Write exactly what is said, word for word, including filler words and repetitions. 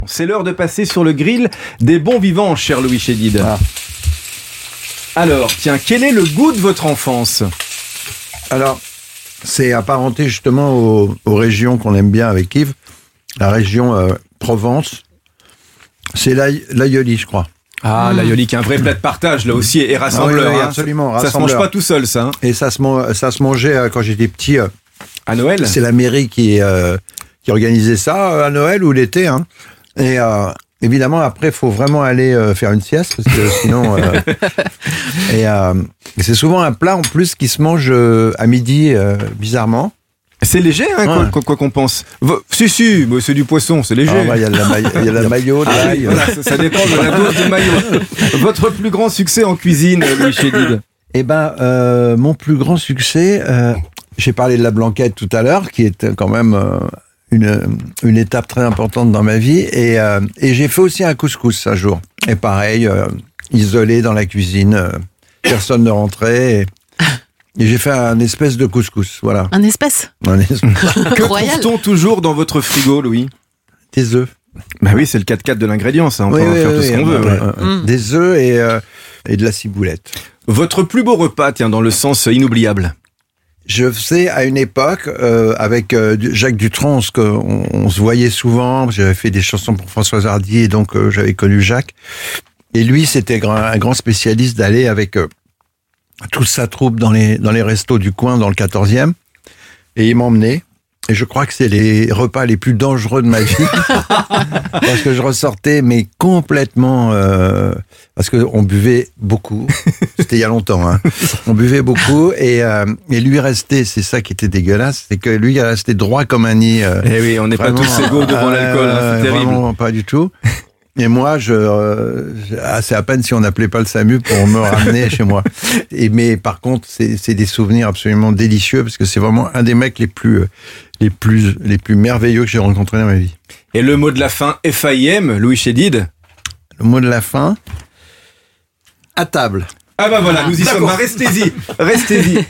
C'est l'heure de passer sur le grill des bons vivants, cher Louis Chédid. Ah. Alors, tiens, quel est le goût de votre enfance ? Alors, c'est apparenté justement aux, aux régions qu'on aime bien avec Yves. La région euh, Provence, c'est l'aï- l'aïoli, je crois. Ah, mmh. L'aïoli qui est un vrai plat de partage, là aussi, et rassembleur. Ah oui, oui, hein. absolument, ça, ça se mange pas tout seul, ça. Hein. Et ça se, man- ça se mangeait euh, quand j'étais petit. Euh, à Noël ? C'est la mairie qui, euh, qui organisait ça euh, à Noël ou l'été. Hein. Et euh, évidemment, après, il faut vraiment aller euh, faire une sieste, parce que sinon... Euh, et, euh, et c'est souvent un plat, en plus, qui se mange euh, à midi, euh, bizarrement. C'est léger, hein, ouais. quoi, quoi qu'on pense. V- si, si, bah, c'est du poisson, c'est léger. Il ah, bah, y a la, ma- y a la maillot, de ah, l'ail. oui, voilà, ça, ça dépend de la dose du maillot. Votre plus grand succès en cuisine, Louis Chédid ? Eh ben, euh, mon plus grand succès, euh, j'ai parlé de la blanquette tout à l'heure, qui est quand même euh, une, une étape très importante dans ma vie. Et, euh, et j'ai fait aussi un couscous un jour. Et pareil, euh, isolé dans la cuisine, euh, personne ne rentrait. Et, et j'ai fait un espèce de couscous, voilà. Un espèce Un espèce. Que trouve-t-on toujours dans votre frigo, Louis ? Des œufs. Bah oui, c'est le quatre quatre de l'ingrédient, ça. On oui, peut en oui, faire oui, tout ce oui, qu'on oui, veut. oui, Ouais. oui. Mm. Des œufs et, euh, et de la ciboulette. Votre plus beau repas, tiens, dans le sens inoubliable. Je faisais à une époque, euh, avec euh, Jacques Dutronc, on, se- on, on se voyait souvent, j'avais fait des chansons pour Françoise Hardy, et donc euh, j'avais connu Jacques. Et lui, c'était grand, un grand spécialiste d'aller avec euh, toute sa troupe dans les, dans les restos du coin, dans le quatorzième. Et il m'emmenait. Et je crois que c'est les repas les plus dangereux de ma vie. Parce que je ressortais, mais complètement... Euh, parce qu'on buvait beaucoup. C'était il y a longtemps. Hein. On buvait beaucoup. Et, euh, et lui restait, c'est ça qui était dégueulasse, c'est que lui il restait droit comme un nid. Euh, eh oui, on n'est pas tous égaux devant euh, l'alcool. Hein, c'est terrible. Vraiment, pas du tout. Et moi, je, euh, c'est à peine si on n'appelait pas le SAMU pour me ramener chez moi. Et, mais par contre, c'est, c'est des souvenirs absolument délicieux parce que c'est vraiment un des mecs les plus, les plus, les plus merveilleux que j'ai rencontrés dans ma vie. Et le mot de la fin, F A I M, Louis Chédid ? Le mot de la fin, à table. Ah bah voilà, nous y sommes. Restez-y, restez-y.